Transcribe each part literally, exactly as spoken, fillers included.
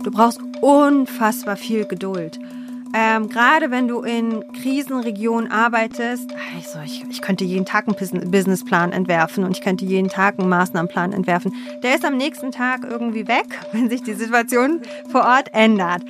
Du brauchst unfassbar viel Geduld. Ähm, gerade wenn du in Krisenregionen arbeitest, also ich, ich könnte jeden Tag einen Businessplan entwerfen und ich könnte jeden Tag einen Maßnahmenplan entwerfen. Der ist am nächsten Tag irgendwie weg, wenn sich die Situation vor Ort ändert.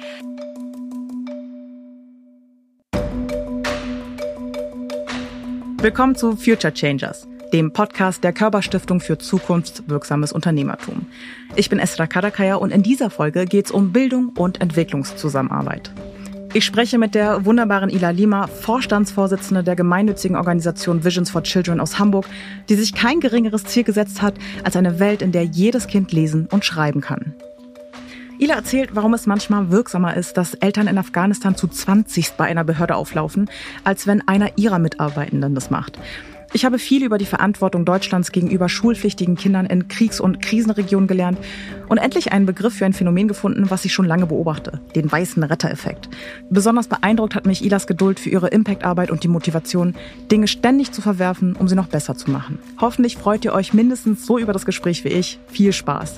Willkommen zu Future Changers, dem Podcast der Körber-Stiftung für zukunftswirksames Unternehmertum. Ich bin Esra Karakaya und in dieser Folge geht es um Bildung und Entwicklungszusammenarbeit. Ich spreche mit der wunderbaren Ila Lima, Vorstandsvorsitzende der gemeinnützigen Organisation Visions for Children aus Hamburg, die sich kein geringeres Ziel gesetzt hat, als eine Welt, in der jedes Kind lesen und schreiben kann. Ila erzählt, warum es manchmal wirksamer ist, dass Eltern in Afghanistan zu zwanzig bei einer Behörde auflaufen, als wenn einer ihrer Mitarbeitenden das macht. Ich habe viel über die Verantwortung Deutschlands gegenüber schulpflichtigen Kindern in Kriegs- und Krisenregionen gelernt und endlich einen Begriff für ein Phänomen gefunden, was ich schon lange beobachte, den weißen Retter-Effekt. Besonders beeindruckt hat mich Ilas Geduld für ihre Impact-Arbeit und die Motivation, Dinge ständig zu verwerfen, um sie noch besser zu machen. Hoffentlich freut ihr euch mindestens so über das Gespräch wie ich. Viel Spaß!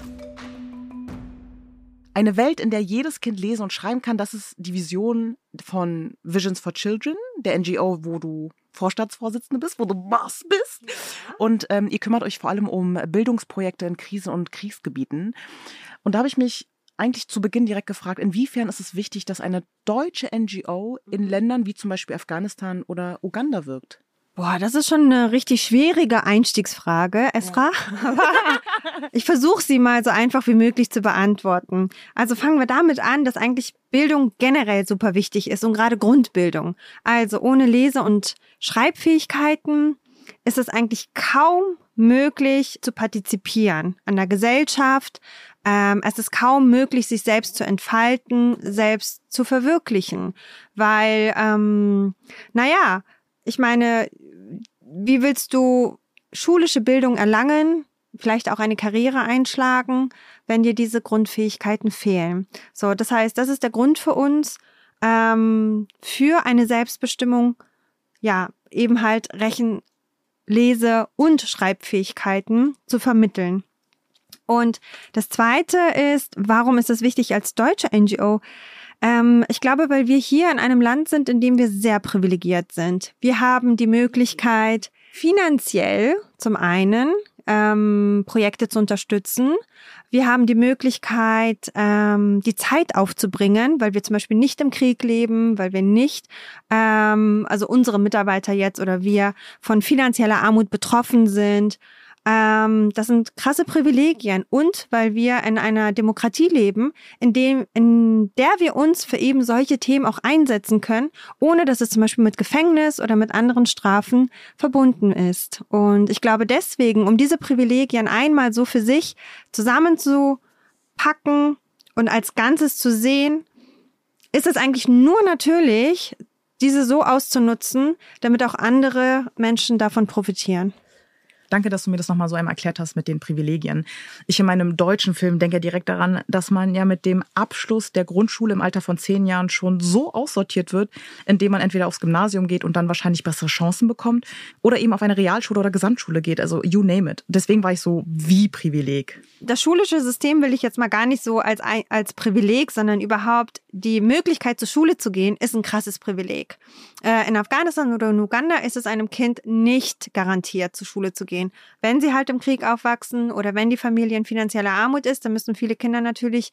Eine Welt, in der jedes Kind lesen und schreiben kann, das ist die Vision von Visions for Children, der N G O, wo du Vorstandsvorsitzende bist, wo du Boss bist. Und ähm, ihr kümmert euch vor allem um Bildungsprojekte in Krisen- und Kriegsgebieten. Und da habe ich mich eigentlich zu Beginn direkt gefragt, inwiefern ist es wichtig, dass eine deutsche N G O in Ländern wie zum Beispiel Afghanistan oder Uganda wirkt? Boah, das ist schon eine richtig schwierige Einstiegsfrage, Esra. Ja. Ich versuche sie mal so einfach wie möglich zu beantworten. Also fangen wir damit an, dass eigentlich Bildung generell super wichtig ist und gerade Grundbildung. Also ohne Lese- und Schreibfähigkeiten ist es eigentlich kaum möglich zu partizipieren an der Gesellschaft. Ähm, es ist kaum möglich, sich selbst zu entfalten, selbst zu verwirklichen, weil, ähm, naja, ich meine, wie willst du schulische Bildung erlangen, vielleicht auch eine Karriere einschlagen, wenn dir diese Grundfähigkeiten fehlen? So, das heißt, das ist der Grund für uns, ähm, für eine Selbstbestimmung, ja, eben halt Rechen-, Lese- und Schreibfähigkeiten zu vermitteln. Und das Zweite ist, warum ist es wichtig als deutsche N G O? Ähm, ich glaube, weil wir hier in einem Land sind, in dem wir sehr privilegiert sind. Wir haben die Möglichkeit, finanziell zum einen ähm, Projekte zu unterstützen. Wir haben die Möglichkeit, ähm, die Zeit aufzubringen, weil wir zum Beispiel nicht im Krieg leben, weil wir nicht, ähm, also unsere Mitarbeiter jetzt oder wir von finanzieller Armut betroffen sind. Ähm, das sind krasse Privilegien und weil wir in einer Demokratie leben, in dem, in der wir uns für eben solche Themen auch einsetzen können, ohne dass es zum Beispiel mit Gefängnis oder mit anderen Strafen verbunden ist. Und ich glaube deswegen, um diese Privilegien einmal so für sich zusammenzupacken und als Ganzes zu sehen, ist es eigentlich nur natürlich, diese so auszunutzen, damit auch andere Menschen davon profitieren. Danke, dass du mir das nochmal so einmal erklärt hast mit den Privilegien. Ich in meinem deutschen Film denke ja direkt daran, dass man ja mit dem Abschluss der Grundschule im Alter von zehn Jahren schon so aussortiert wird, indem man entweder aufs Gymnasium geht und dann wahrscheinlich bessere Chancen bekommt oder eben auf eine Realschule oder Gesamtschule geht, also you name it. Deswegen war ich so wie Privileg. Das schulische System will ich jetzt mal gar nicht so als, als Privileg, sondern überhaupt die Möglichkeit zur Schule zu gehen, ist ein krasses Privileg. Äh, in Afghanistan oder in Uganda ist es einem Kind nicht garantiert, zur Schule zu gehen. Wenn sie halt im Krieg aufwachsen oder wenn die Familie in finanzieller Armut ist, dann müssen viele Kinder natürlich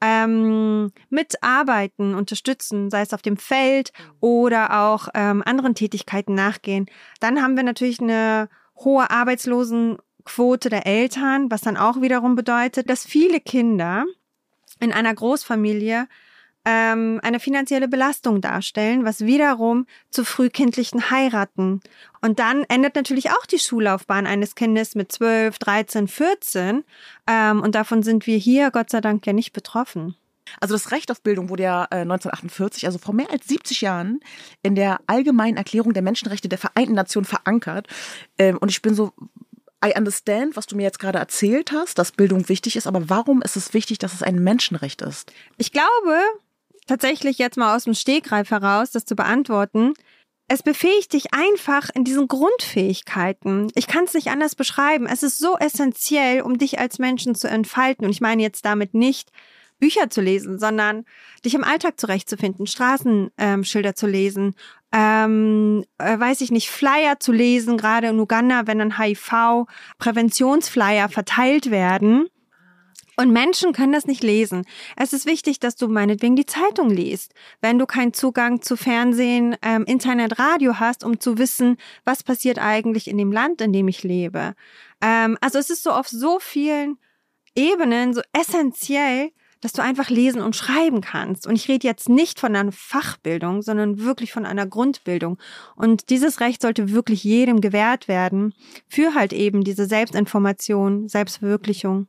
ähm, mitarbeiten, unterstützen, sei es auf dem Feld oder auch ähm, anderen Tätigkeiten nachgehen. Dann haben wir natürlich eine hohe Arbeitslosenquote der Eltern, was dann auch wiederum bedeutet, dass viele Kinder in einer Großfamilie ähm, eine finanzielle Belastung darstellen, was wiederum zu frühkindlichen Heiraten. Und dann endet natürlich auch die Schullaufbahn eines Kindes mit zwölf, dreizehn, vierzehn. Ähm, und davon sind wir hier Gott sei Dank ja nicht betroffen. Also das Recht auf Bildung wurde ja äh, neunzehnhundertachtundvierzig, also vor mehr als siebzig Jahren, in der Allgemeinen Erklärung der Menschenrechte der Vereinten Nationen verankert. Ähm, und ich bin so, I understand, was du mir jetzt gerade erzählt hast, dass Bildung wichtig ist, aber warum ist es wichtig, dass es ein Menschenrecht ist? Ich glaube, tatsächlich jetzt mal aus dem Stegreif heraus, das zu beantworten, es befähigt dich einfach in diesen Grundfähigkeiten. Ich kann es nicht anders beschreiben. Es ist so essentiell, um dich als Menschen zu entfalten. Und ich meine jetzt damit nicht Bücher zu lesen, sondern dich im Alltag zurechtzufinden, Straßenschilder ähm, zu lesen, ähm, äh, weiß ich nicht, Flyer zu lesen, gerade in Uganda, wenn dann H I V-Präventionsflyer verteilt werden. Und Menschen können das nicht lesen. Es ist wichtig, dass du meinetwegen die Zeitung liest, wenn du keinen Zugang zu Fernsehen, ähm, Internet, Radio hast, um zu wissen, was passiert eigentlich in dem Land, in dem ich lebe. Ähm, also es ist so auf so vielen Ebenen so essentiell, dass du einfach lesen und schreiben kannst. Und ich rede jetzt nicht von einer Fachbildung, sondern wirklich von einer Grundbildung. Und dieses Recht sollte wirklich jedem gewährt werden für halt eben diese Selbstinformation, Selbstverwirklichung.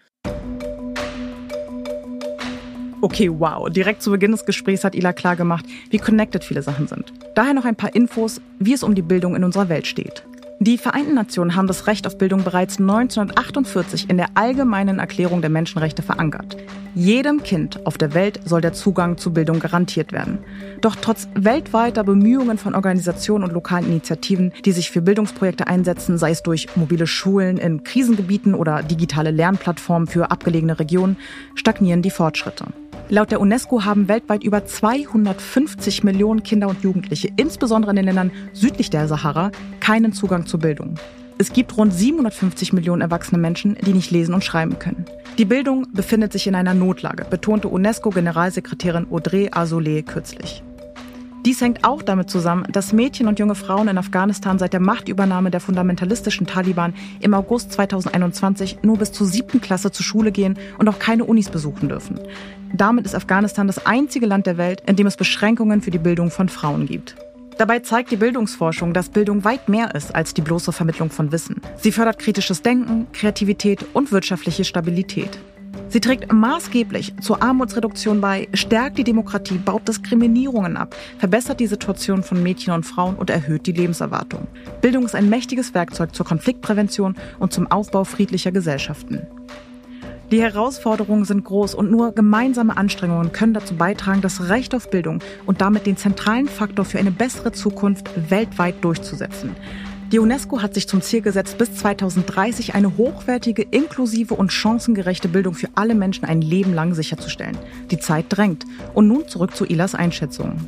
Okay, wow. Direkt zu Beginn des Gesprächs hat Ila klargemacht, wie connected viele Sachen sind. Daher noch ein paar Infos, wie es um die Bildung in unserer Welt steht. Die Vereinten Nationen haben das Recht auf Bildung bereits neunzehnhundertachtundvierzig in der Allgemeinen Erklärung der Menschenrechte verankert. Jedem Kind auf der Welt soll der Zugang zu Bildung garantiert werden. Doch trotz weltweiter Bemühungen von Organisationen und lokalen Initiativen, die sich für Bildungsprojekte einsetzen, sei es durch mobile Schulen in Krisengebieten oder digitale Lernplattformen für abgelegene Regionen, stagnieren die Fortschritte. Laut der UNESCO haben weltweit über zweihundertfünfzig Millionen Kinder und Jugendliche, insbesondere in den Ländern südlich der Sahara, keinen Zugang zur Bildung. Es gibt rund siebenhundertfünfzig Millionen erwachsene Menschen, die nicht lesen und schreiben können. Die Bildung befindet sich in einer Notlage, betonte UNESCO-Generalsekretärin Audrey Azoulay kürzlich. Dies hängt auch damit zusammen, dass Mädchen und junge Frauen in Afghanistan seit der Machtübernahme der fundamentalistischen Taliban im August zweitausendeinundzwanzig nur bis zur siebten Klasse zur Schule gehen und auch keine Unis besuchen dürfen. Damit ist Afghanistan das einzige Land der Welt, in dem es Beschränkungen für die Bildung von Frauen gibt. Dabei zeigt die Bildungsforschung, dass Bildung weit mehr ist als die bloße Vermittlung von Wissen. Sie fördert kritisches Denken, Kreativität und wirtschaftliche Stabilität. Sie trägt maßgeblich zur Armutsreduktion bei, stärkt die Demokratie, baut Diskriminierungen ab, verbessert die Situation von Mädchen und Frauen und erhöht die Lebenserwartung. Bildung ist ein mächtiges Werkzeug zur Konfliktprävention und zum Aufbau friedlicher Gesellschaften. Die Herausforderungen sind groß und nur gemeinsame Anstrengungen können dazu beitragen, das Recht auf Bildung und damit den zentralen Faktor für eine bessere Zukunft weltweit durchzusetzen. Die UNESCO hat sich zum Ziel gesetzt, bis zweitausenddreißig eine hochwertige, inklusive und chancengerechte Bildung für alle Menschen ein Leben lang sicherzustellen. Die Zeit drängt. Und nun zurück zu Ilas Einschätzung.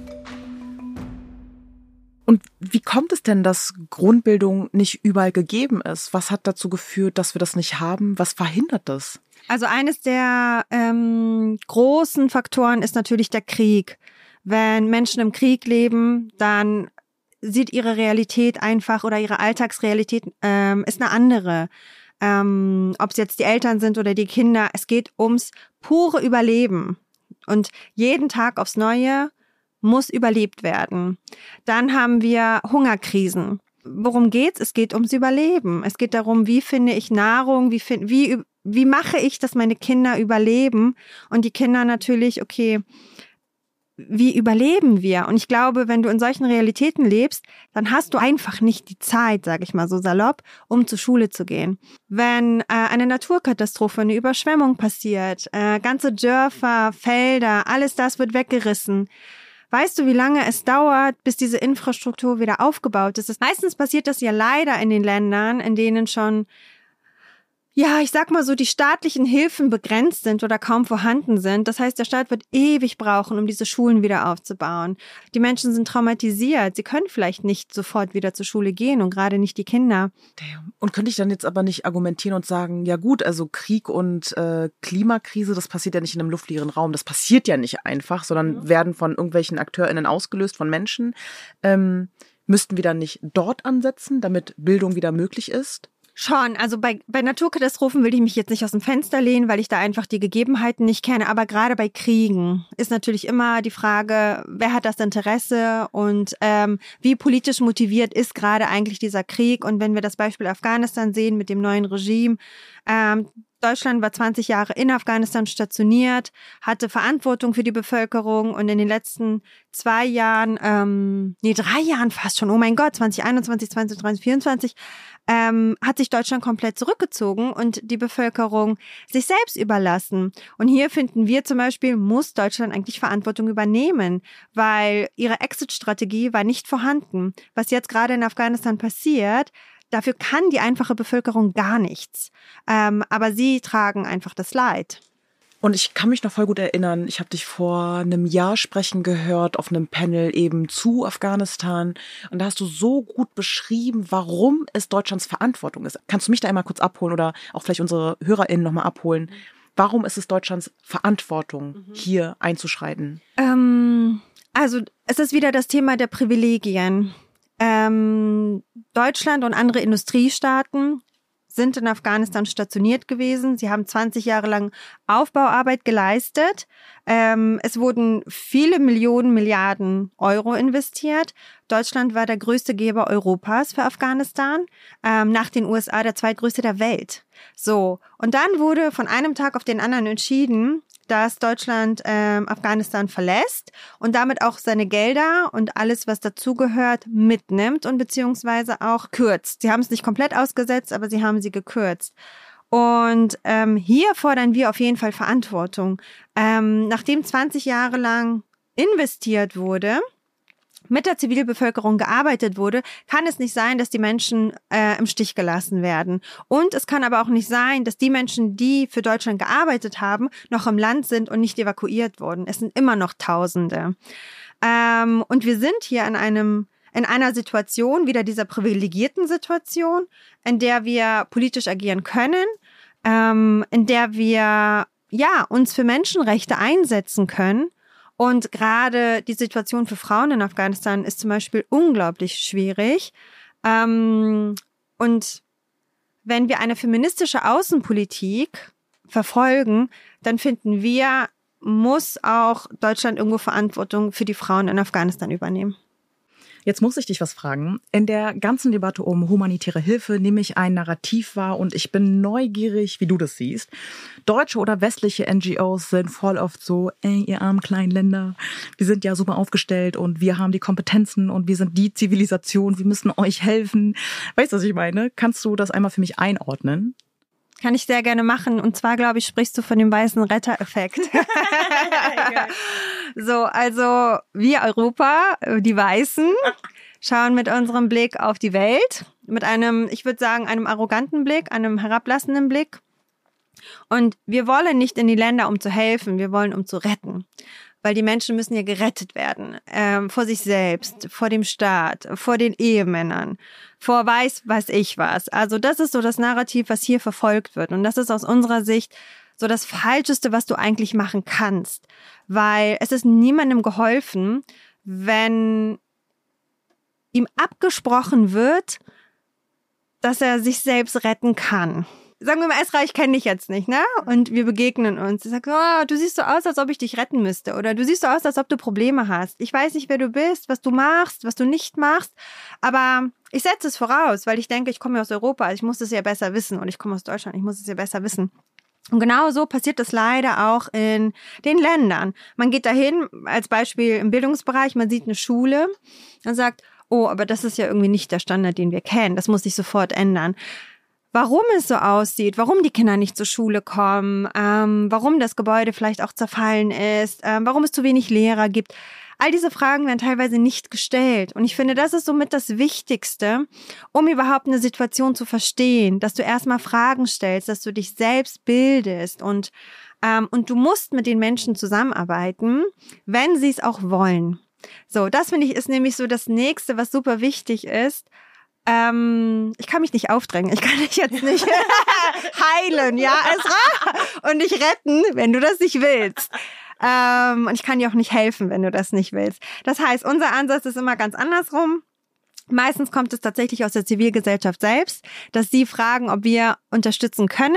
Und wie kommt es denn, dass Grundbildung nicht überall gegeben ist? Was hat dazu geführt, dass wir das nicht haben? Was verhindert das? Also eines der ähm, großen Faktoren ist natürlich der Krieg. Wenn Menschen im Krieg leben, dann sieht ihre Realität einfach oder ihre Alltagsrealität ähm, ist eine andere. Ähm, ob es jetzt die Eltern sind oder die Kinder, es geht ums pure Überleben. Und jeden Tag aufs Neue muss überlebt werden. Dann haben wir Hungerkrisen. Worum geht's? Es geht ums Überleben. Es geht darum, wie finde ich Nahrung, wie find, wie wie mache ich, dass meine Kinder überleben? Und die Kinder natürlich, okay, wie überleben wir? Und ich glaube, wenn du in solchen Realitäten lebst, dann hast du einfach nicht die Zeit, sage ich mal so salopp, um zur Schule zu gehen. Wenn äh, eine Naturkatastrophe, eine Überschwemmung passiert, äh, ganze Dörfer, Felder, alles das wird weggerissen. Weißt du, wie lange es dauert, bis diese Infrastruktur wieder aufgebaut ist? Meistens passiert das ja leider in den Ländern, in denen schon, ja, ich sag mal so, die staatlichen Hilfen begrenzt sind oder kaum vorhanden sind. Das heißt, der Staat wird ewig brauchen, um diese Schulen wieder aufzubauen. Die Menschen sind traumatisiert. Sie können vielleicht nicht sofort wieder zur Schule gehen und gerade nicht die Kinder. Und könnte ich dann jetzt aber nicht argumentieren und sagen, ja gut, also Krieg und äh, Klimakrise, das passiert ja nicht in einem luftleeren Raum. Das passiert ja nicht einfach, sondern mhm. werden von irgendwelchen AkteurInnen ausgelöst, von Menschen. Ähm, müssten wir dann nicht dort ansetzen, damit Bildung wieder möglich ist? Schon, also bei, bei Naturkatastrophen will ich mich jetzt nicht aus dem Fenster lehnen, weil ich da einfach die Gegebenheiten nicht kenne. Aber gerade bei Kriegen ist natürlich immer die Frage, wer hat das Interesse und ähm, wie politisch motiviert ist gerade eigentlich dieser Krieg. Und wenn wir das Beispiel Afghanistan sehen mit dem neuen Regime, ähm, Deutschland war zwanzig Jahre in Afghanistan stationiert, hatte Verantwortung für die Bevölkerung und in den letzten zwei Jahren, ähm, nee, drei Jahren fast schon, oh mein Gott, zwanzig einundzwanzig, zwanzig dreiundzwanzig, vierundzwanzig, ähm, hat sich Deutschland komplett zurückgezogen und die Bevölkerung sich selbst überlassen. Und hier finden wir zum Beispiel, muss Deutschland eigentlich Verantwortung übernehmen, weil ihre Exit-Strategie war nicht vorhanden. Was jetzt gerade in Afghanistan passiert, dafür kann die einfache Bevölkerung gar nichts. Ähm, aber sie tragen einfach das Leid. Und ich kann mich noch voll gut erinnern, ich habe dich vor einem Jahr sprechen gehört auf einem Panel eben zu Afghanistan. Und da hast du so gut beschrieben, warum es Deutschlands Verantwortung ist. Kannst du mich da einmal kurz abholen oder auch vielleicht unsere HörerInnen nochmal abholen? Warum ist es Deutschlands Verantwortung, mhm. hier einzuschreiten? Ähm, also es ist wieder das Thema der Privilegien. Ähm, Deutschland und andere Industriestaaten sind in Afghanistan stationiert gewesen. Sie haben zwanzig Jahre lang Aufbauarbeit geleistet. Ähm, es wurden viele Millionen, Milliarden Euro investiert. Deutschland war der größte Geber Europas für Afghanistan, ähm, nach den U S A der zweitgrößte der Welt. So, und dann wurde von einem Tag auf den anderen entschieden, dass Deutschland ähm, Afghanistan verlässt und damit auch seine Gelder und alles, was dazugehört, mitnimmt und beziehungsweise auch kürzt. Sie haben es nicht komplett ausgesetzt, aber sie haben sie gekürzt. Und ähm, hier fordern wir auf jeden Fall Verantwortung. Ähm, nachdem zwanzig Jahre lang investiert wurde, mit der Zivilbevölkerung gearbeitet wurde, kann es nicht sein, dass die Menschen äh, im Stich gelassen werden. Und es kann aber auch nicht sein, dass die Menschen, die für Deutschland gearbeitet haben, noch im Land sind und nicht evakuiert wurden. Es sind immer noch Tausende. Ähm, und wir sind hier in einem in einer Situation, wieder dieser privilegierten Situation, in der wir politisch agieren können, ähm, in der wir ja uns für Menschenrechte einsetzen können. Und gerade die Situation für Frauen in Afghanistan ist zum Beispiel unglaublich schwierig. Ähm, und wenn wir eine feministische Außenpolitik verfolgen, dann finden wir, muss auch Deutschland irgendwo Verantwortung für die Frauen in Afghanistan übernehmen. Jetzt muss ich dich was fragen. In der ganzen Debatte um humanitäre Hilfe nehme ich ein Narrativ wahr und ich bin neugierig, wie du das siehst. Deutsche oder westliche N G Os sind voll oft so, ey, ihr armen kleinen Länder, wir sind ja super aufgestellt und wir haben die Kompetenzen und wir sind die Zivilisation, wir müssen euch helfen. Weißt du, was ich meine? Kannst du das einmal für mich einordnen? Kann ich sehr gerne machen. Und zwar, glaube ich, sprichst du von dem weißen Retter-Effekt. So, also wir Europa, die Weißen, schauen mit unserem Blick auf die Welt, mit einem, ich würde sagen, einem arroganten Blick, einem herablassenden Blick. Und wir wollen nicht in die Länder, um zu helfen, wir wollen, um zu retten. Weil die Menschen müssen ja gerettet werden, ähm, vor sich selbst, vor dem Staat, vor den Ehemännern, vor weiß, weiß ich was. Also das ist so das Narrativ, was hier verfolgt wird. Und das ist aus unserer Sicht so das Falscheste, was du eigentlich machen kannst. Weil es ist niemandem geholfen, wenn ihm abgesprochen wird, dass er sich selbst retten kann. Sagen wir mal, Esra, ich kenne dich jetzt nicht, ne? Und wir begegnen uns. Ich sage, oh, du siehst so aus, als ob ich dich retten müsste. Oder du siehst so aus, als ob du Probleme hast. Ich weiß nicht, wer du bist, was du machst, was du nicht machst. Aber ich setze es voraus, weil ich denke, ich komme ja aus Europa. Also ich muss es ja besser wissen. Und ich komme aus Deutschland, ich muss es ja besser wissen. Und genau so passiert das leider auch in den Ländern. Man geht dahin, als Beispiel im Bildungsbereich, man sieht eine Schule und sagt, oh, aber das ist ja irgendwie nicht der Standard, den wir kennen. Das muss sich sofort ändern. Warum es so aussieht, warum die Kinder nicht zur Schule kommen, ähm, warum das Gebäude vielleicht auch zerfallen ist, ähm, warum es zu wenig Lehrer gibt. All diese Fragen werden teilweise nicht gestellt. Und ich finde, das ist somit das Wichtigste, um überhaupt eine Situation zu verstehen, dass du erstmal Fragen stellst, dass du dich selbst bildest und, ähm, und du musst mit den Menschen zusammenarbeiten, wenn sie es auch wollen. So, das finde ich ist nämlich so das Nächste, was super wichtig ist. Ähm, ich kann mich nicht aufdrängen, ich kann dich jetzt nicht heilen, ja, Esra, und dich retten, wenn du das nicht willst. Ähm, und ich kann dir auch nicht helfen, wenn du das nicht willst. Das heißt, unser Ansatz ist immer ganz andersrum. Meistens kommt es tatsächlich aus der Zivilgesellschaft selbst, dass sie fragen, ob wir unterstützen können.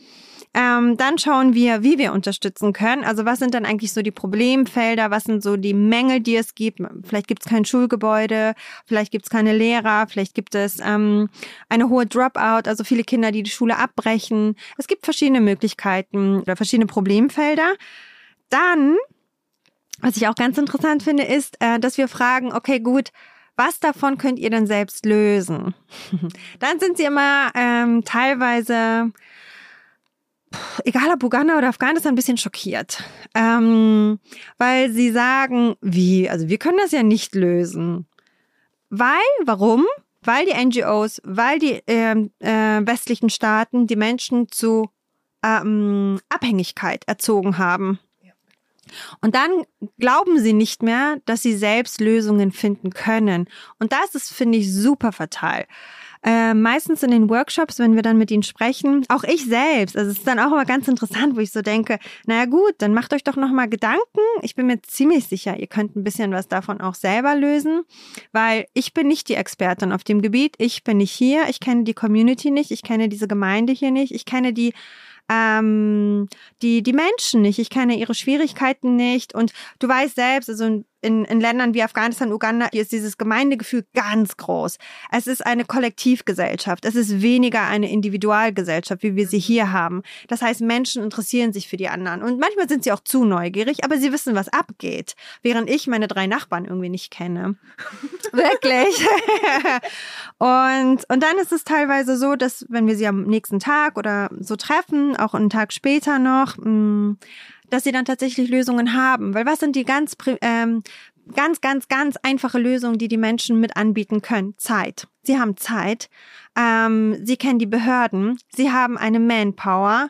Ähm, dann schauen wir, wie wir unterstützen können. Also was sind dann eigentlich so die Problemfelder? Was sind so die Mängel, die es gibt? Vielleicht gibt es kein Schulgebäude, vielleicht gibt es keine Lehrer, vielleicht gibt es ähm, eine hohe Dropout, also viele Kinder, die die Schule abbrechen. Es gibt verschiedene Möglichkeiten oder verschiedene Problemfelder. Dann, was ich auch ganz interessant finde, ist, äh, dass wir fragen, okay, gut, was davon könnt ihr denn selbst lösen? Dann sind sie immer ähm, teilweise, egal ob Uganda oder Afghanistan, ein bisschen schockiert. Ähm, weil sie sagen, wie, also wir können das ja nicht lösen. Weil, warum? Weil die N G Os, weil die äh, äh, westlichen Staaten die Menschen zu ähm, Abhängigkeit erzogen haben. Und dann glauben sie nicht mehr, dass sie selbst Lösungen finden können. Und das ist, finde ich, super fatal. Äh, meistens in den Workshops, wenn wir dann mit ihnen sprechen, auch ich selbst, also es ist dann auch immer ganz interessant, wo ich so denke, naja gut, dann macht euch doch nochmal Gedanken. Ich bin mir ziemlich sicher, ihr könnt ein bisschen was davon auch selber lösen, weil ich bin nicht die Expertin auf dem Gebiet. Ich bin nicht hier, ich kenne die Community nicht, ich kenne diese Gemeinde hier nicht, ich kenne die Ähm, die die Menschen nicht, ich kenne ihre Schwierigkeiten nicht und du weißt selbst, also in, in Ländern wie Afghanistan, Uganda, hier ist dieses Gemeindegefühl ganz groß. Es ist eine Kollektivgesellschaft, es ist weniger eine Individualgesellschaft, wie wir sie hier haben. Das heißt, Menschen interessieren sich für die anderen und manchmal sind sie auch zu neugierig, aber sie wissen, was abgeht, während ich meine drei Nachbarn irgendwie nicht kenne. Wirklich. und, und dann ist es teilweise so, dass wenn wir sie am nächsten Tag oder so treffen, auch einen Tag später noch, mh, dass sie dann tatsächlich Lösungen haben. Weil was sind die ganz, ähm, ganz, ganz, ganz einfache Lösungen, die die Menschen mit anbieten können? Zeit. Sie haben Zeit. Ähm, sie kennen die Behörden. Sie haben eine Manpower.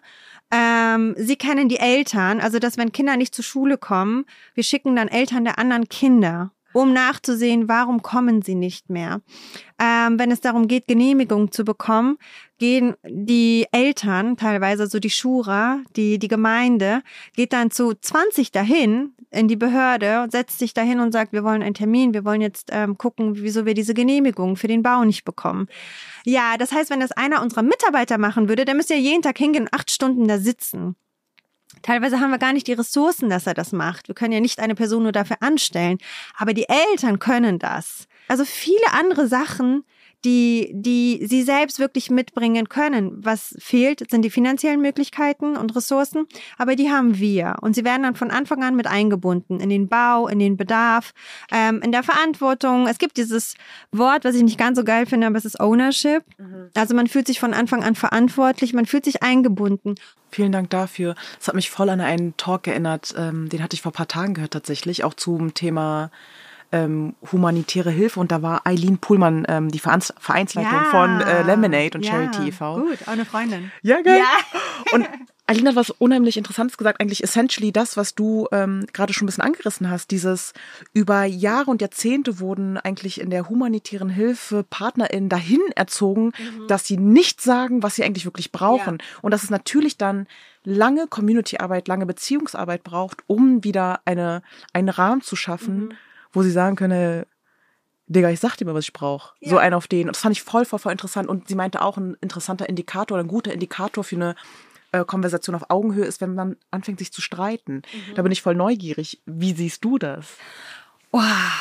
Ähm, sie kennen die Eltern. Also, dass wenn Kinder nicht zur Schule kommen, wir schicken dann Eltern der anderen Kinder, um nachzusehen, warum kommen sie nicht mehr. Ähm, wenn es darum geht, Genehmigung zu bekommen, gehen die Eltern, teilweise so die Schura, die, die Gemeinde, geht dann zu zwanzig dahin in die Behörde, setzt sich dahin und sagt, wir wollen einen Termin, wir wollen jetzt ähm, gucken, wieso wir diese Genehmigung für den Bau nicht bekommen. Ja, das heißt, wenn das einer unserer Mitarbeiter machen würde, dann müsste er jeden Tag hingehen und acht Stunden da sitzen. Teilweise haben wir gar nicht die Ressourcen, dass er das macht. Wir können ja nicht eine Person nur dafür anstellen. Aber die Eltern können das. Also viele andere Sachen, die, die sie selbst wirklich mitbringen können. Was fehlt, sind die finanziellen Möglichkeiten und Ressourcen. Aber die haben wir. Und sie werden dann von Anfang an mit eingebunden in den Bau, in den Bedarf, ähm, in der Verantwortung. Es gibt dieses Wort, was ich nicht ganz so geil finde, aber es ist Ownership. Mhm. Also man fühlt sich von Anfang an verantwortlich, man fühlt sich eingebunden. Vielen Dank dafür. Das hat mich voll an einen Talk erinnert, ähm, den hatte ich vor ein paar Tagen gehört tatsächlich, auch zum Thema ähm, humanitäre Hilfe. Und da war Eileen Puhlmann, ähm, die Vereins- Vereinsleitung ja, von äh, Lemonade und ja, Charity e V Gut, auch eine Freundin. Ja, geil. Ja. Und Eileen hat was unheimlich Interessantes gesagt, eigentlich essentially das, was du ähm, gerade schon ein bisschen angerissen hast, dieses über Jahre und Jahrzehnte wurden eigentlich in der humanitären Hilfe PartnerInnen dahin erzogen, mhm. dass sie nicht sagen, was sie eigentlich wirklich brauchen. Ja. Und dass es natürlich dann lange Community-Arbeit, lange Beziehungsarbeit braucht, um wieder eine einen Rahmen zu schaffen, mhm. wo sie sagen können, Digga, ich sag dir mal, was ich brauche. Ja. So einen auf den. Und das fand ich voll, voll, voll interessant. Und sie meinte auch, ein interessanter Indikator, ein guter Indikator für eine Konversation auf Augenhöhe ist, wenn man anfängt, sich zu streiten. Mhm. Da bin ich voll neugierig. Wie siehst du das? Oh,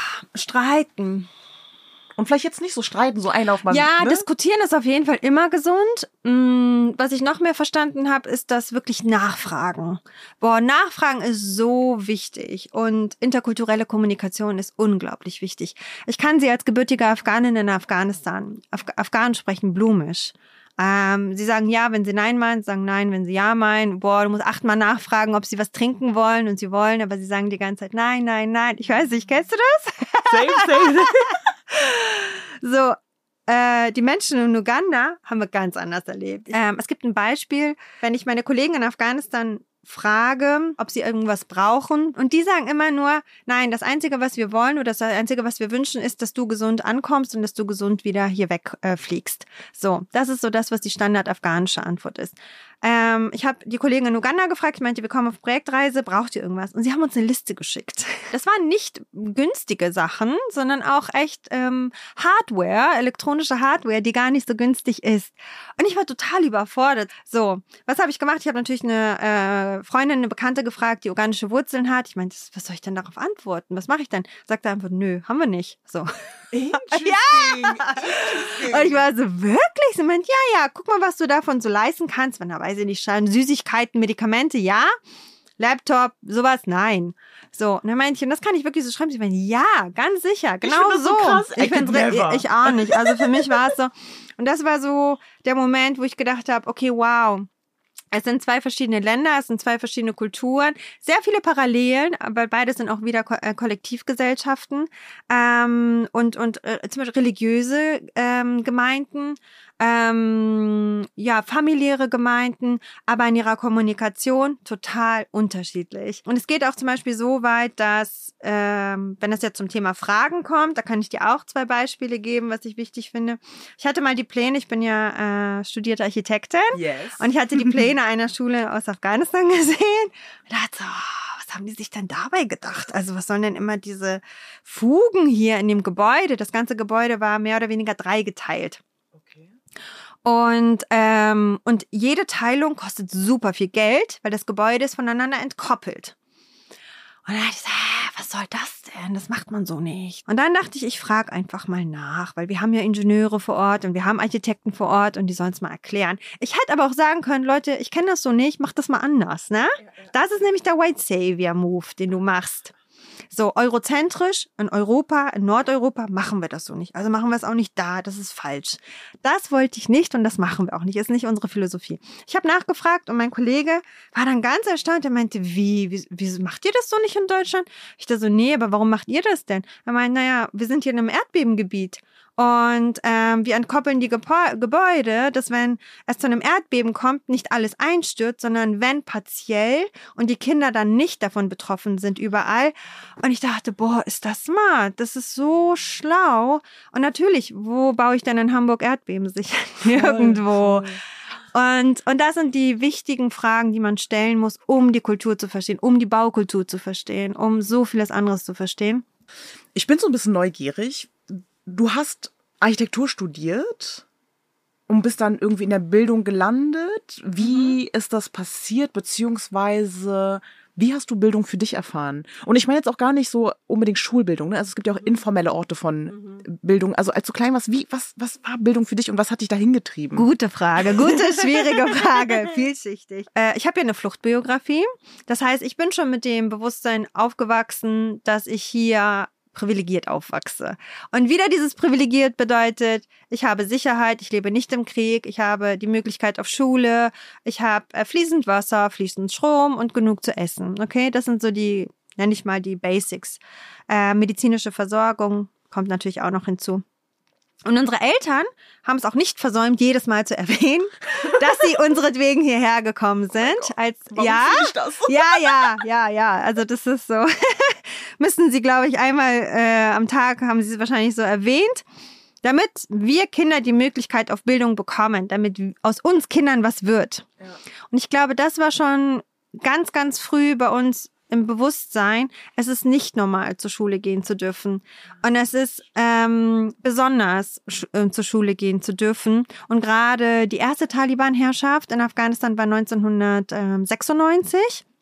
streiten. Und vielleicht jetzt nicht so streiten, so ein auf man. Ja, ne? Diskutieren ist auf jeden Fall immer gesund. Was ich noch mehr verstanden habe, ist das wirklich Nachfragen. Boah, Nachfragen ist so wichtig und interkulturelle Kommunikation ist unglaublich wichtig. Ich kann sie als gebürtige Afghanin in Afghanistan, Af- Afghanen sprechen blumisch. Ähm, sie sagen ja, wenn sie nein meinen, sie sagen nein, wenn sie ja meinen. Boah, du musst achtmal nachfragen, ob sie was trinken wollen und sie wollen, aber sie sagen die ganze Zeit nein, nein, nein. Ich weiß nicht, kennst du das? Same, same. So, äh, die Menschen in Uganda haben wir ganz anders erlebt. Ähm, es gibt ein Beispiel, wenn ich meine Kollegen in Afghanistan frage, ob sie irgendwas brauchen. Und die sagen immer nur, nein, das Einzige, was wir wollen oder das Einzige, was wir wünschen, ist, dass du gesund ankommst und dass du gesund wieder hier wegfliegst. Äh, so, das ist so das, was die standard-afghanische Antwort ist. Ähm, ich habe die Kollegen in Uganda gefragt, ich meinte, wir kommen auf Projektreise, braucht ihr irgendwas? Und sie haben uns eine Liste geschickt. Das waren nicht günstige Sachen, sondern auch echt ähm, Hardware, elektronische Hardware, die gar nicht so günstig ist. Und ich war total überfordert. So, was habe ich gemacht? Ich habe natürlich eine äh, Freundin, eine Bekannte gefragt, die ugandische Wurzeln hat. Ich meinte, was soll ich denn darauf antworten? Was mache ich dann? Sagt er einfach, nö, haben wir nicht. So. Interesting. Ja! Interesting. Und ich war so, wirklich? Sie meint, ja, ja, guck mal, was du davon so leisten kannst. Wenn da, weiß ich nicht, Süßigkeiten, Medikamente, ja. Laptop, sowas, nein. So, und dann meinte ich, und das kann ich wirklich so schreiben. Sie meinte, ja, ganz sicher, genau ich so. so krass. Ich finde ich auch nicht. Also für mich war es so. Und das war so der Moment, wo ich gedacht habe, okay, wow. Es sind zwei verschiedene Länder, es sind zwei verschiedene Kulturen, sehr viele Parallelen, aber beides sind auch wieder Ko- äh, Kollektivgesellschaften ähm, und und äh, zum Beispiel religiöse ähm, Gemeinden. ähm, ja, familiäre Gemeinden, aber in ihrer Kommunikation total unterschiedlich. Und es geht auch zum Beispiel so weit, dass, ähm, wenn es jetzt zum Thema Fragen kommt, da kann ich dir auch zwei Beispiele geben, was ich wichtig finde. Ich hatte mal die Pläne, ich bin ja äh, studierte Architektin, yes. und ich hatte die Pläne einer Schule aus Afghanistan gesehen und dachte so, oh, was haben die sich denn dabei gedacht? Also was sollen denn immer diese Fugen hier in dem Gebäude? Das ganze Gebäude war mehr oder weniger dreigeteilt. Okay. Und, ähm, und jede Teilung kostet super viel Geld, weil das Gebäude ist voneinander entkoppelt. Und dann dachte ich so, hä, was soll das denn? Das macht man so nicht. Und dann dachte ich, ich frage einfach mal nach, weil wir haben ja Ingenieure vor Ort und wir haben Architekten vor Ort und die sollen es mal erklären. Ich hätte aber auch sagen können, Leute, ich kenne das so nicht, mach das mal anders, ne? Ja, ja. Das ist nämlich der White Savior Move, den du machst. So eurozentrisch in Europa, in Nordeuropa machen wir das so nicht. Also machen wir es auch nicht da, das ist falsch. Das wollte ich nicht und das machen wir auch nicht. Ist nicht unsere Philosophie. Ich habe nachgefragt und mein Kollege war dann ganz erstaunt. Er meinte, wie, wie, wie macht ihr das so nicht in Deutschland? Ich dachte so, nee, aber warum macht ihr das denn? Er meinte, naja, wir sind hier in einem Erdbebengebiet. Und ähm, wir entkoppeln die Gepo- Gebäude, dass wenn es zu einem Erdbeben kommt, nicht alles einstürzt, sondern wenn partiell und die Kinder dann nicht davon betroffen sind überall. Und ich dachte, boah, ist das smart, das ist so schlau. Und natürlich, wo baue ich denn in Hamburg Erdbeben sicher? Nirgendwo. Und, und das sind die wichtigen Fragen, die man stellen muss, um die Kultur zu verstehen, um die Baukultur zu verstehen, um so vieles anderes zu verstehen. Ich bin so ein bisschen neugierig. Du hast Architektur studiert und bist dann irgendwie in der Bildung gelandet. Wie mhm. ist das passiert, beziehungsweise wie hast du Bildung für dich erfahren? Und ich meine jetzt auch gar nicht so unbedingt Schulbildung, ne? Also es gibt ja auch informelle Orte von mhm. Bildung. Also als du klein warst, wie, was, was war Bildung für dich und was hat dich dahin getrieben? Gute Frage, gute, schwierige Frage, vielschichtig. Äh, ich habe ja eine Fluchtbiografie. Das heißt, ich bin schon mit dem Bewusstsein aufgewachsen, dass ich hier privilegiert aufwachse. Und wieder dieses privilegiert bedeutet, ich habe Sicherheit, ich lebe nicht im Krieg, ich habe die Möglichkeit auf Schule, ich habe äh, fließend Wasser, fließend Strom und genug zu essen. Okay, das sind so die, nenne ich mal die Basics. Äh, medizinische Versorgung kommt natürlich auch noch hinzu. Und unsere Eltern haben es auch nicht versäumt, jedes Mal zu erwähnen, dass sie unseretwegen hierher gekommen sind. Oh als Warum ja, ich das? ja, ja, ja, ja. Also das ist so. Müssen sie, glaube ich, einmal äh, am Tag haben sie es wahrscheinlich so erwähnt, damit wir Kinder die Möglichkeit auf Bildung bekommen, damit aus uns Kindern was wird. Ja. Und ich glaube, das war schon ganz, ganz früh bei uns im Bewusstsein, es ist nicht normal, zur Schule gehen zu dürfen. Und es ist ähm, besonders, sch- äh, zur Schule gehen zu dürfen. Und gerade die erste Taliban-Herrschaft in Afghanistan war neunzehnhundertsechsundneunzig.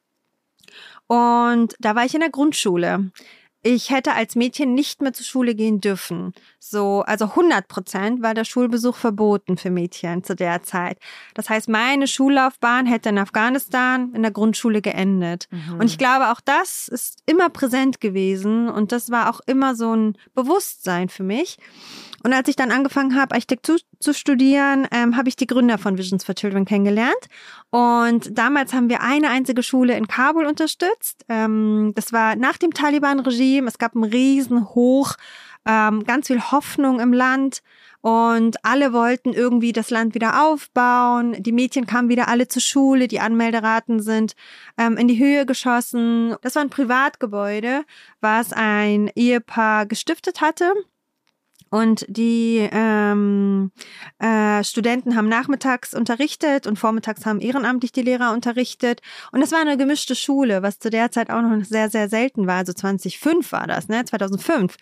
Und da war ich in der Grundschule. Ich hätte als Mädchen nicht mehr zur Schule gehen dürfen. So, also hundert Prozent war der Schulbesuch verboten für Mädchen zu der Zeit. Das heißt, meine Schullaufbahn hätte in Afghanistan in der Grundschule geendet. Mhm. Und ich glaube, auch das ist immer präsent gewesen. Und das war auch immer so ein Bewusstsein für mich. Und als ich dann angefangen habe, Architektur zu studieren, ähm, habe ich die Gründer von Visions for Children kennengelernt. Und damals haben wir eine einzige Schule in Kabul unterstützt. Ähm, das war nach dem Taliban-Regime. Es gab einen Riesenhoch, ähm, ganz viel Hoffnung im Land. Und alle wollten irgendwie das Land wieder aufbauen. Die Mädchen kamen wieder alle zur Schule. Die Anmelderaten sind ähm, in die Höhe geschossen. Das war ein Privatgebäude, was ein Ehepaar gestiftet hatte. Und die ähm, äh, Studenten haben nachmittags unterrichtet und vormittags haben ehrenamtlich die Lehrer unterrichtet. Und das war eine gemischte Schule, was zu der Zeit auch noch sehr, sehr selten war. Also zweitausendfünf war das, ne? zweitausendfünf.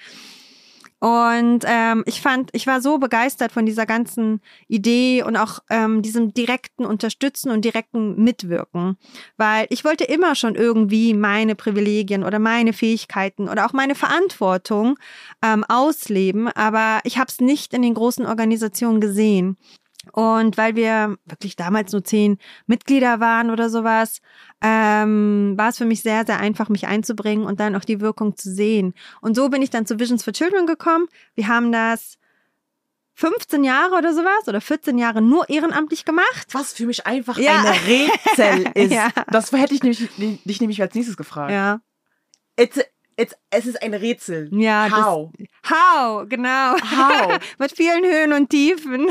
Und ähm, ich fand, ich war so begeistert von dieser ganzen Idee und auch ähm, diesem direkten Unterstützen und direkten Mitwirken, weil ich wollte immer schon irgendwie meine Privilegien oder meine Fähigkeiten oder auch meine Verantwortung ähm, ausleben, aber ich habe es nicht in den großen Organisationen gesehen. Und weil wir wirklich damals nur zehn Mitglieder waren oder sowas, ähm, war es für mich sehr, sehr einfach, mich einzubringen und dann auch die Wirkung zu sehen. Und so bin ich dann zu Visions for Children gekommen. Wir haben das fünfzehn Jahre oder sowas oder vierzehn Jahre nur ehrenamtlich gemacht. Was für mich einfach ja. ein Rätsel ist. Ja. Das hätte ich nämlich, dich nämlich als nächstes gefragt. Ja. Jetzt, It's, es ist ein Rätsel. Ja, How? Das, how, genau. How? Mit vielen Höhen und Tiefen.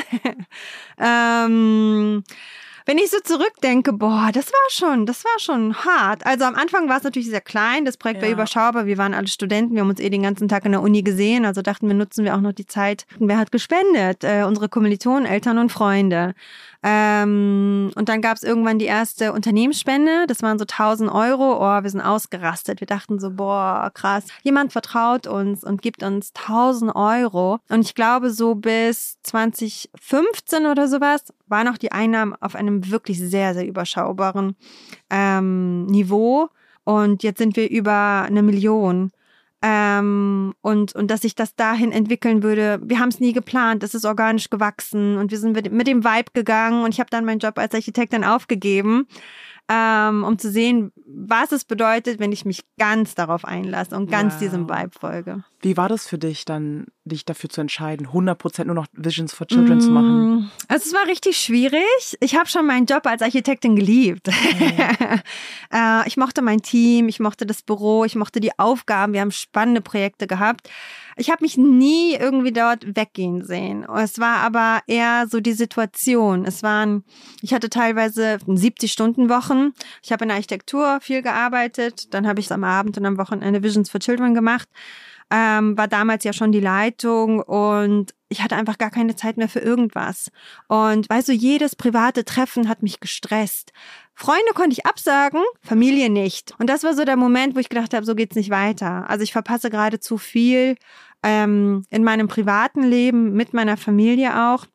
ähm, wenn ich so zurückdenke, boah, das war schon, das war schon hart. Also am Anfang war es natürlich sehr klein, das Projekt Ja. war überschaubar, wir waren alle Studenten, wir haben uns eh den ganzen Tag in der Uni gesehen, also dachten wir, nutzen wir auch noch die Zeit. Wer hat gespendet? Äh, unsere Kommilitonen, Eltern und Freunde. Ähm, und dann gab es irgendwann die erste Unternehmensspende, das waren so tausend Euro, oh, wir sind ausgerastet, wir dachten so, boah, krass, jemand vertraut uns und gibt uns tausend Euro und ich glaube so bis zwanzig fünfzehn oder sowas waren auch die Einnahmen auf einem wirklich sehr, sehr überschaubaren ähm, Niveau und jetzt sind wir über eine Million. Ähm, und, und dass sich das dahin entwickeln würde, wir haben es nie geplant, es ist organisch gewachsen und wir sind mit, mit dem Vibe gegangen und ich habe dann meinen Job als Architektin aufgegeben, ähm, um zu sehen, was es bedeutet, wenn ich mich ganz darauf einlasse und ganz Wow. diesem Vibe folge. Wie war das für dich dann, dich dafür zu entscheiden, hundert Prozent nur noch Visions for Children mmh. zu machen? Also es war richtig schwierig. Ich habe schon meinen Job als Architektin geliebt. Mhm. äh, ich mochte mein Team, ich mochte das Büro, ich mochte die Aufgaben. Wir haben spannende Projekte gehabt. Ich habe mich nie irgendwie dort weggehen sehen. Es war aber eher so die Situation. Es waren, ich hatte teilweise siebzig-Stunden-Wochen. Ich habe in der Architektur viel gearbeitet. Dann habe ich am Abend und am Wochenende Visions for Children gemacht. Ähm, war damals ja schon die Leitung und ich hatte einfach gar keine Zeit mehr für irgendwas. Und weißt du, jedes private Treffen hat mich gestresst. Freunde konnte ich absagen, Familie nicht. Und das war so der Moment, wo ich gedacht habe, so geht's nicht weiter. Also ich verpasse gerade zu viel ähm, in meinem privaten Leben, mit meiner Familie auch.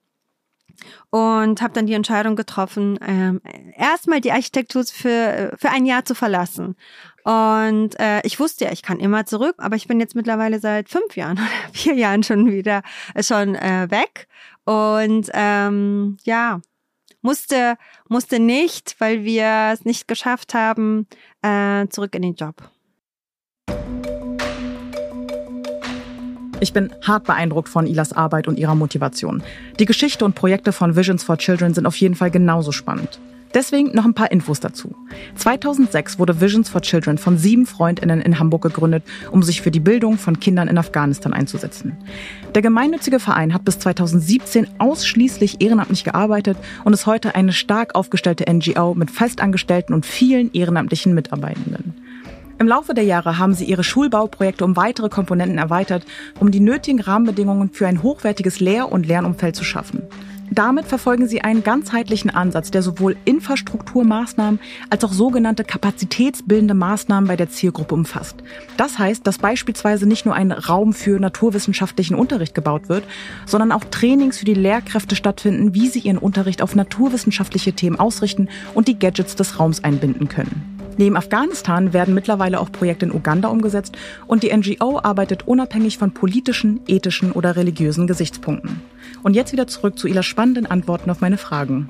Und habe dann die Entscheidung getroffen, ähm, erstmal die Architektur für für ein Jahr zu verlassen. Und äh, ich wusste ja, ich kann immer zurück, aber ich bin jetzt mittlerweile seit fünf Jahren oder vier Jahren schon wieder schon äh, weg. Und ähm, ja, musste musste nicht, weil wir es nicht geschafft haben, äh, zurück in den Job. Ich bin hart beeindruckt von Ilas Arbeit und ihrer Motivation. Die Geschichte und Projekte von Visions for Children sind auf jeden Fall genauso spannend. Deswegen noch ein paar Infos dazu. zweitausendsechs wurde Visions for Children von sieben FreundInnen in Hamburg gegründet, um sich für die Bildung von Kindern in Afghanistan einzusetzen. Der gemeinnützige Verein hat bis zweitausendsiebzehn ausschließlich ehrenamtlich gearbeitet und ist heute eine stark aufgestellte N G O mit Festangestellten und vielen ehrenamtlichen Mitarbeitenden. Im Laufe der Jahre haben sie ihre Schulbauprojekte um weitere Komponenten erweitert, um die nötigen Rahmenbedingungen für ein hochwertiges Lehr- und Lernumfeld zu schaffen. Damit verfolgen sie einen ganzheitlichen Ansatz, der sowohl Infrastrukturmaßnahmen als auch sogenannte kapazitätsbildende Maßnahmen bei der Zielgruppe umfasst. Das heißt, dass beispielsweise nicht nur ein Raum für naturwissenschaftlichen Unterricht gebaut wird, sondern auch Trainings für die Lehrkräfte stattfinden, wie sie ihren Unterricht auf naturwissenschaftliche Themen ausrichten und die Gadgets des Raums einbinden können. Neben Afghanistan werden mittlerweile auch Projekte in Uganda umgesetzt und die N G O arbeitet unabhängig von politischen, ethischen oder religiösen Gesichtspunkten. Und jetzt wieder zurück zu Ilas spannenden Antworten auf meine Fragen.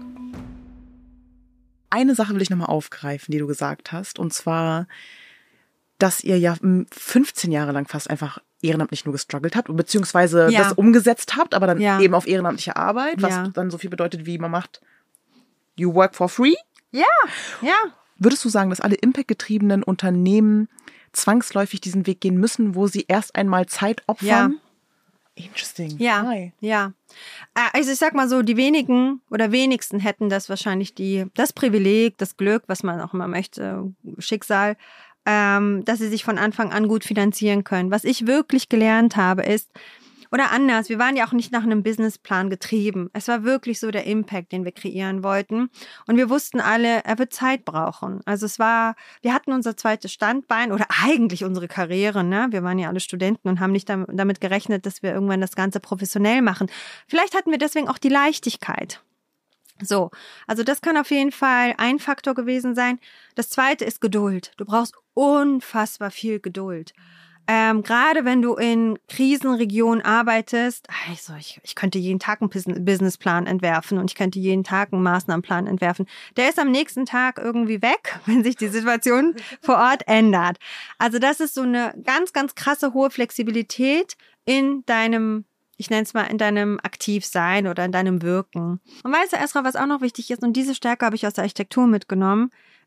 Eine Sache will ich nochmal aufgreifen, die du gesagt hast, und zwar, dass ihr ja fünfzehn Jahre lang fast einfach ehrenamtlich nur gestruggelt habt, beziehungsweise ja. das umgesetzt habt, aber dann ja. eben auf ehrenamtliche Arbeit, was ja. dann so viel bedeutet wie man macht, you work for free? Ja, ja. Würdest du sagen, dass alle impactgetriebenen Unternehmen zwangsläufig diesen Weg gehen müssen, wo sie erst einmal Zeit opfern? Ja. Interesting. Ja, Hi. ja. Also ich sag mal so, die wenigen oder wenigsten hätten das wahrscheinlich die das Privileg, das Glück, was man auch immer möchte, Schicksal, ähm, dass sie sich von Anfang an gut finanzieren können. Was ich wirklich gelernt habe ist, oder anders, wir waren ja auch nicht nach einem Businessplan getrieben. Es war wirklich so der Impact, den wir kreieren wollten. Und wir wussten alle, er wird Zeit brauchen. Also es war, wir hatten unser zweites Standbein oder eigentlich unsere Karriere, ne? Wir waren ja alle Studenten und haben nicht damit gerechnet, dass wir irgendwann das Ganze professionell machen. Vielleicht hatten wir deswegen auch die Leichtigkeit. So, also das kann auf jeden Fall ein Faktor gewesen sein. Das zweite ist Geduld. Du brauchst unfassbar viel Geduld. Ähm, gerade wenn du in Krisenregionen arbeitest, also ich, ich könnte jeden Tag einen Businessplan entwerfen und ich könnte jeden Tag einen Maßnahmenplan entwerfen. Der ist am nächsten Tag irgendwie weg, wenn sich die Situation vor Ort ändert. Also das ist so eine ganz, ganz krasse hohe Flexibilität in deinem, ich nenne es mal, in deinem Aktivsein oder in deinem Wirken. Und weißt du, Esra, was auch noch wichtig ist, und diese Stärke habe ich aus der Architektur mitgenommen,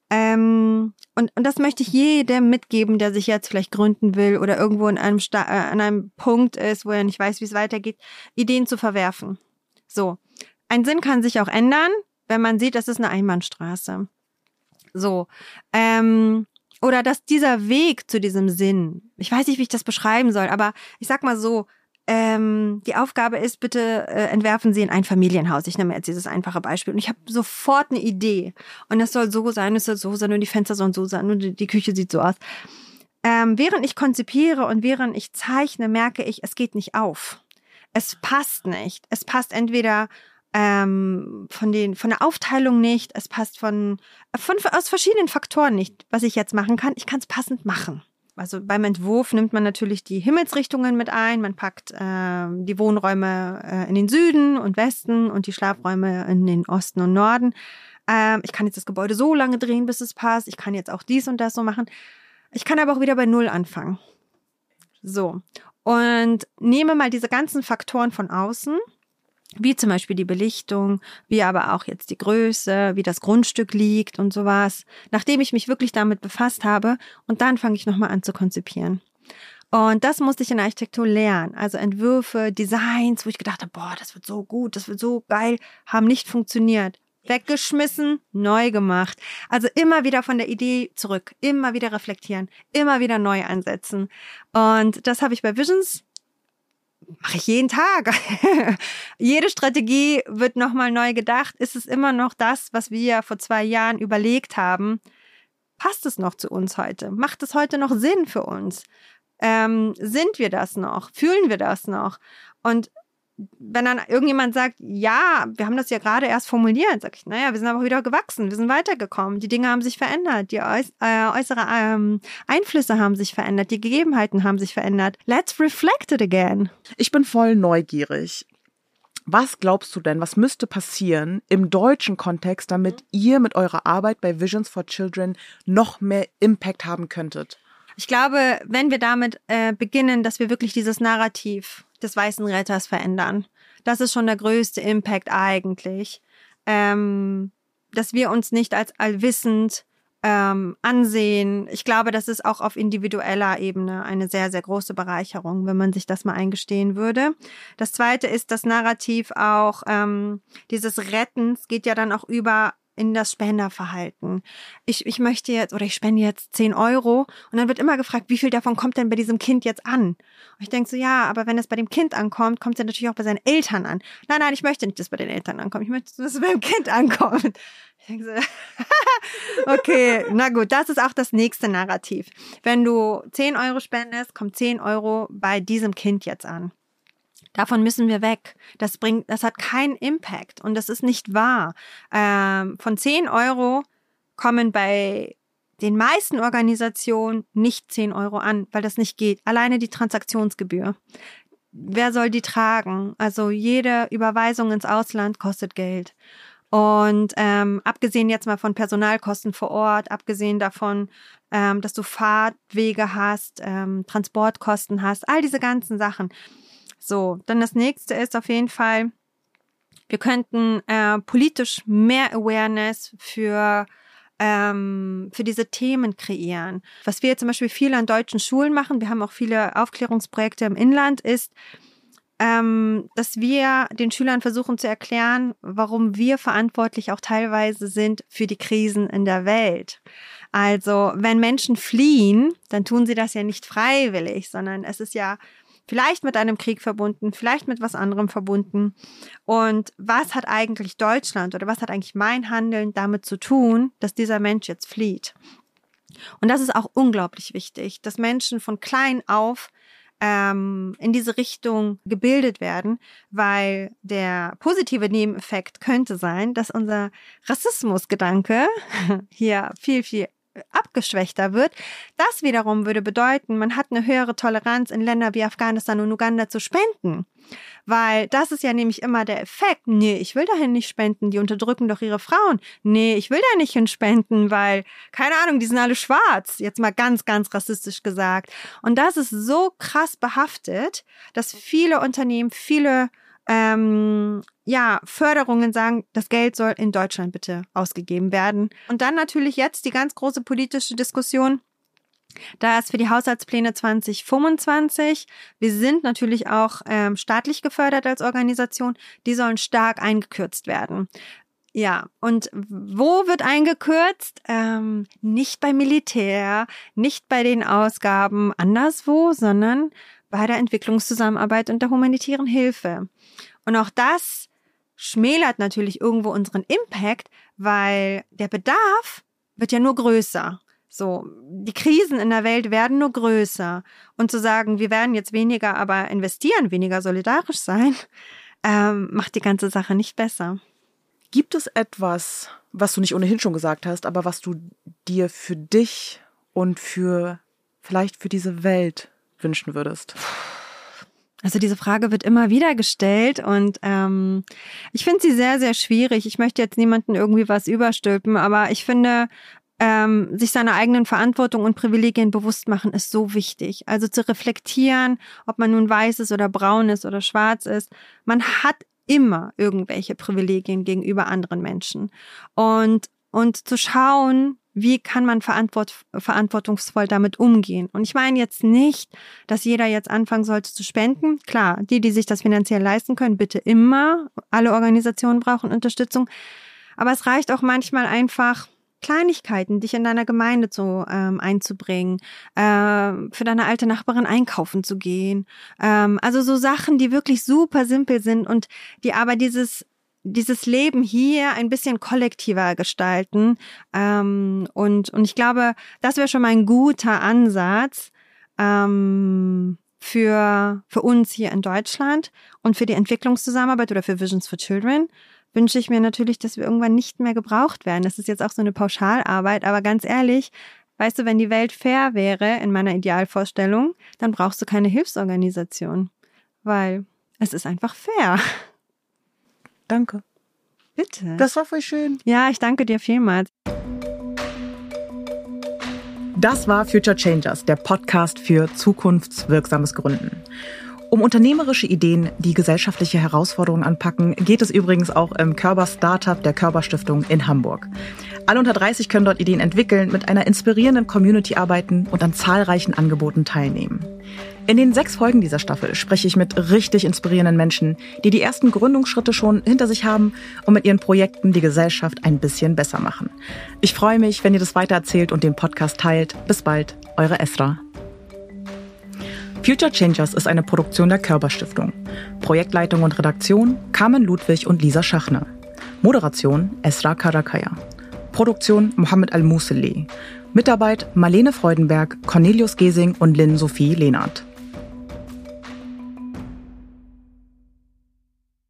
Ähm, und, und das möchte ich jedem mitgeben, der sich jetzt vielleicht gründen will oder irgendwo in einem Sta- äh, an einem Punkt ist, wo er nicht weiß, wie es weitergeht, Ideen zu verwerfen. So. Ein Sinn kann sich auch ändern, wenn man sieht, das ist eine Einbahnstraße. So. Ähm, oder dass dieser Weg zu diesem Sinn, ich weiß nicht, wie ich das beschreiben soll, aber ich sag mal so, Ähm, die Aufgabe ist, bitte äh, entwerfen Sie ein Einfamilienhaus. Ich nehme jetzt dieses einfache Beispiel. Und ich habe sofort eine Idee. Und das soll so sein, es soll so sein und die Fenster sollen so sein und die, die Küche sieht so aus. Ähm, während ich konzipiere und während ich zeichne, merke ich, es geht nicht auf. Es passt nicht. Es passt entweder ähm, von den von der Aufteilung nicht, es passt von, von aus verschiedenen Faktoren nicht. Was ich jetzt machen kann, ich kann es passend machen. Also beim Entwurf nimmt man natürlich die Himmelsrichtungen mit ein. Man packt äh, die Wohnräume äh, in den Süden und Westen und die Schlafräume in den Osten und Norden. Ähm, ich kann jetzt das Gebäude so lange drehen, bis es passt. Ich kann jetzt auch dies und das so machen. Ich kann aber auch wieder bei Null anfangen. So. Und nehme mal diese ganzen Faktoren von außen, wie zum Beispiel die Belichtung, wie aber auch jetzt die Größe, wie das Grundstück liegt und sowas, nachdem ich mich wirklich damit befasst habe, und dann fange ich nochmal an zu konzipieren. Und das musste ich in der Architektur lernen. Also Entwürfe, Designs, wo ich gedacht habe, boah, das wird so gut, das wird so geil, haben nicht funktioniert. Weggeschmissen, neu gemacht. Also immer wieder von der Idee zurück, immer wieder reflektieren, immer wieder neu ansetzen. Und das habe ich bei Visions mache ich jeden Tag. Jede Strategie wird nochmal neu gedacht. Ist es immer noch das, was wir vor zwei Jahren überlegt haben? Passt es noch zu uns heute? Macht es heute noch Sinn für uns? Ähm, sind wir das noch? Fühlen wir das noch? Und wenn dann irgendjemand sagt, ja, wir haben das ja gerade erst formuliert, sag ich, naja, wir sind aber wieder gewachsen, wir sind weitergekommen, die Dinge haben sich verändert, die äuß- äh, äußere ähm, Einflüsse haben sich verändert, die Gegebenheiten haben sich verändert. Let's reflect it again. Ich bin voll neugierig. Was glaubst du denn, was müsste passieren im deutschen Kontext, damit ihr mit eurer Arbeit bei Visions for Children noch mehr Impact haben könntet? Ich glaube, wenn wir damit äh, beginnen, dass wir wirklich dieses Narrativ des weißen Retters verändern, das ist schon der größte Impact eigentlich, ähm, dass wir uns nicht als allwissend ähm, ansehen. Ich glaube, das ist auch auf individueller Ebene eine sehr, sehr große Bereicherung, wenn man sich das mal eingestehen würde. Das Zweite ist, das Narrativ auch ähm, dieses Rettens geht ja dann auch über in das Spenderverhalten. Ich, ich möchte jetzt oder ich spende jetzt zehn Euro und dann wird immer gefragt, wie viel davon kommt denn bei diesem Kind jetzt an? Und ich denke so, ja, aber wenn es bei dem Kind ankommt, kommt es ja natürlich auch bei seinen Eltern an. Nein, nein, ich möchte nicht, dass es bei den Eltern ankommt. Ich möchte, dass es beim Kind ankommt. Ich denke so, okay, na gut, das ist auch das nächste Narrativ. Wenn du zehn Euro spendest, kommt zehn Euro bei diesem Kind jetzt an. Davon müssen wir weg. Das bringt, das hat keinen Impact und das ist nicht wahr. Ähm, von zehn Euro kommen bei den meisten Organisationen nicht zehn Euro an, weil das nicht geht. Alleine die Transaktionsgebühr. Wer soll die tragen? Also jede Überweisung ins Ausland kostet Geld. Und ähm, abgesehen jetzt mal von Personalkosten vor Ort, abgesehen davon, ähm, dass du Fahrtwege hast, ähm, Transportkosten hast, all diese ganzen Sachen. So, dann das nächste ist auf jeden Fall, wir könnten äh, politisch mehr Awareness für ähm, für diese Themen kreieren. Was wir zum Beispiel viel an deutschen Schulen machen, wir haben auch viele Aufklärungsprojekte im Inland, ist, ähm, dass wir den Schülern versuchen zu erklären, warum wir verantwortlich auch teilweise sind für die Krisen in der Welt. Also wenn Menschen fliehen, dann tun sie das ja nicht freiwillig, sondern es ist ja vielleicht mit einem Krieg verbunden, vielleicht mit was anderem verbunden. Und was hat eigentlich Deutschland oder was hat eigentlich mein Handeln damit zu tun, dass dieser Mensch jetzt flieht? Und das ist auch unglaublich wichtig, dass Menschen von klein auf ähm, in diese Richtung gebildet werden, weil der positive Nebeneffekt könnte sein, dass unser Rassismusgedanke hier viel, viel abgeschwächter wird. Das wiederum würde bedeuten, man hat eine höhere Toleranz in Länder wie Afghanistan und Uganda zu spenden. Weil das ist ja nämlich immer der Effekt. Nee, ich will dahin nicht spenden, die unterdrücken doch ihre Frauen. Nee, ich will da nicht hin spenden, weil, keine Ahnung, die sind alle schwarz. Jetzt mal ganz, ganz rassistisch gesagt. Und das ist so krass behaftet, dass viele Unternehmen, viele ähm, ja, Förderungen sagen, das Geld soll in Deutschland bitte ausgegeben werden. Und dann natürlich jetzt die ganz große politische Diskussion. Da ist für die Haushaltspläne zwanzig fünfundzwanzig, wir sind natürlich auch ähm, staatlich gefördert als Organisation, die sollen stark eingekürzt werden. Ja, und wo wird eingekürzt? Ähm, nicht beim Militär, nicht bei den Ausgaben anderswo, sondern bei der Entwicklungszusammenarbeit und der humanitären Hilfe. Und auch das schmälert natürlich irgendwo unseren Impact, weil der Bedarf wird ja nur größer. So, die Krisen in der Welt werden nur größer. Und zu sagen, wir werden jetzt weniger aber investieren, weniger solidarisch sein, ähm, macht die ganze Sache nicht besser. Gibt es etwas, was du nicht ohnehin schon gesagt hast, aber was du dir für dich und für vielleicht für diese Welt wünschen würdest? Also diese Frage wird immer wieder gestellt und ähm, ich finde sie sehr, sehr schwierig. Ich möchte jetzt niemanden irgendwie was überstülpen, aber ich finde, Ähm, sich seiner eigenen Verantwortung und Privilegien bewusst machen, ist so wichtig. Also zu reflektieren, ob man nun weiß ist oder braun ist oder schwarz ist. Man hat immer irgendwelche Privilegien gegenüber anderen Menschen. Und, und zu schauen, wie kann man verantwort, verantwortungsvoll damit umgehen. Und ich meine jetzt nicht, dass jeder jetzt anfangen sollte zu spenden. Klar, die, die sich das finanziell leisten können, bitte immer. Alle Organisationen brauchen Unterstützung. Aber es reicht auch manchmal einfach, Kleinigkeiten, dich in deiner Gemeinde zu, ähm, einzubringen, äh, für deine alte Nachbarin einkaufen zu gehen. Ähm, also so Sachen, die wirklich super simpel sind und die aber dieses dieses Leben hier ein bisschen kollektiver gestalten. Ähm, und, und ich glaube, das wäre schon mal ein guter Ansatz ähm, für, für uns hier in Deutschland und für die Entwicklungszusammenarbeit oder für Visions for Children. Wünsche ich mir natürlich, dass wir irgendwann nicht mehr gebraucht werden. Das ist jetzt auch so eine Pauschalarbeit, aber ganz ehrlich, weißt du, wenn die Welt fair wäre, in meiner Idealvorstellung, dann brauchst du keine Hilfsorganisation, weil es ist einfach fair. Danke. Bitte. Das war voll schön. Ja, ich danke dir vielmals. Das war Future Changers, der Podcast für zukunftswirksames Gründen. Um unternehmerische Ideen, die gesellschaftliche Herausforderungen anpacken, geht es übrigens auch im Körber-Startup der Körber-Stiftung in Hamburg. Alle unter dreißig können dort Ideen entwickeln, mit einer inspirierenden Community arbeiten und an zahlreichen Angeboten teilnehmen. In den sechs Folgen dieser Staffel spreche ich mit richtig inspirierenden Menschen, die die ersten Gründungsschritte schon hinter sich haben und mit ihren Projekten die Gesellschaft ein bisschen besser machen. Ich freue mich, wenn ihr das weitererzählt und den Podcast teilt. Bis bald, eure Esra. Future Changers ist eine Produktion der Körber-Stiftung. Projektleitung und Redaktion Carmen Ludwig und Lisa Schachner. Moderation Esra Karakaya. Produktion Mohammed Al-Museleh. Mitarbeit Marlene Freudenberg, Cornelius Gesing und Lynn Sophie Lehnert.